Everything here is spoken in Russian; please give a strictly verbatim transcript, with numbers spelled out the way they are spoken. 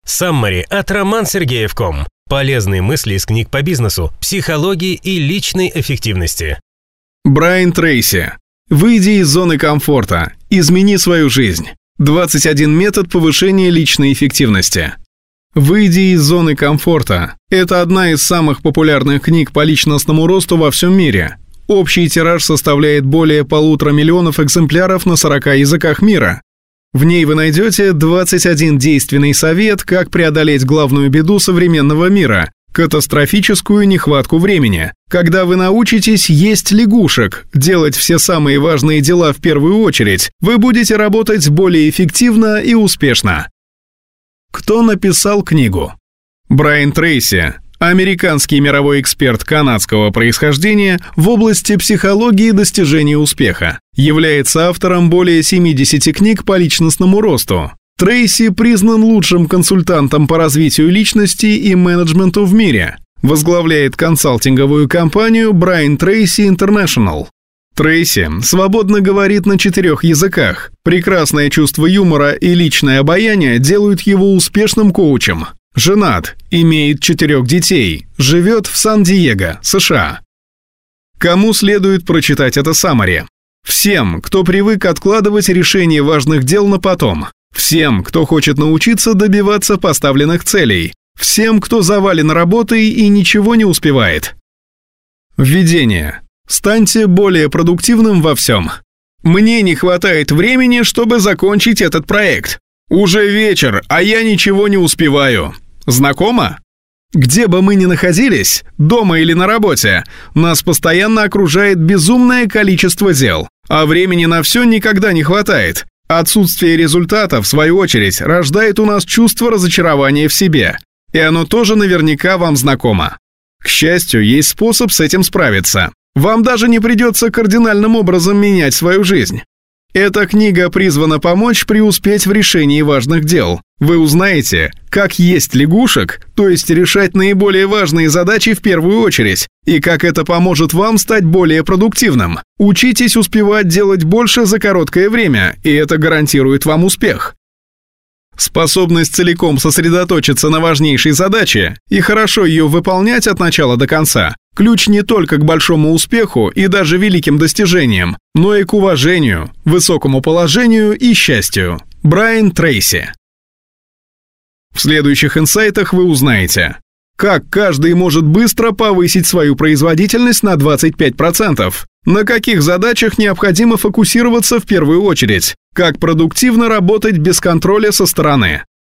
Саммари от роман сергеев точка ком. Полезные мысли из книг по бизнесу, психологии и личной эффективности. Брайан Трейси. Выйди из зоны комфорта. Измени свою жизнь. двадцать один метод повышения личной эффективности. «Выйди из зоны комфорта» – это одна из самых популярных книг по личностному росту во всем мире. Общий тираж составляет более полутора миллионов экземпляров на сорока языках мира. В ней вы найдете двадцать один действенный совет, как преодолеть главную беду современного мира – катастрофическую нехватку времени. Когда вы научитесь есть лягушек, делать все самые важные дела в первую очередь, вы будете работать более эффективно и успешно. Кто написал книгу? Брайан Трейси, американский мировой эксперт канадского происхождения в области психологии достижения успеха, является автором более семидесяти книг по личностному росту. Трейси признан лучшим консультантом по развитию личности и менеджменту в мире. Возглавляет консалтинговую компанию Brian Tracy International. Трейси свободно говорит на четырех языках. Прекрасное чувство юмора и личное обаяние делают его успешным коучем. Женат, имеет четырех детей, живет в Сан-Диего, США. Кому следует прочитать это саммари? Всем, кто привык откладывать решение важных дел на потом. Всем, кто хочет научиться добиваться поставленных целей. Всем, кто завален работой и ничего не успевает. Введение. Станьте более продуктивным во всем. Мне не хватает времени, чтобы закончить этот проект. Уже вечер, а я ничего не успеваю. Знакомо? Где бы мы ни находились, дома или на работе, нас постоянно окружает безумное количество дел, а времени на все никогда не хватает. Отсутствие результата, в свою очередь, рождает у нас чувство разочарования в себе. И оно тоже наверняка вам знакомо. К счастью, есть способ с этим справиться. Вам даже не придется кардинальным образом менять свою жизнь. Эта книга призвана помочь преуспеть в решении важных дел. Вы узнаете, как есть лягушек, то есть решать наиболее важные задачи в первую очередь, и как это поможет вам стать более продуктивным. Учитесь успевать делать больше за короткое время, и это гарантирует вам успех. Способность целиком сосредоточиться на важнейшей задаче и хорошо ее выполнять от начала до конца – ключ не только к большому успеху и даже великим достижениям, но и к уважению, высокому положению и счастью. Брайан Трейси. В следующих инсайтах вы узнаете, как каждый может быстро повысить свою производительность на двадцать пять процентов, на каких задачах необходимо фокусироваться в первую очередь, как продуктивно работать без контроля со стороны,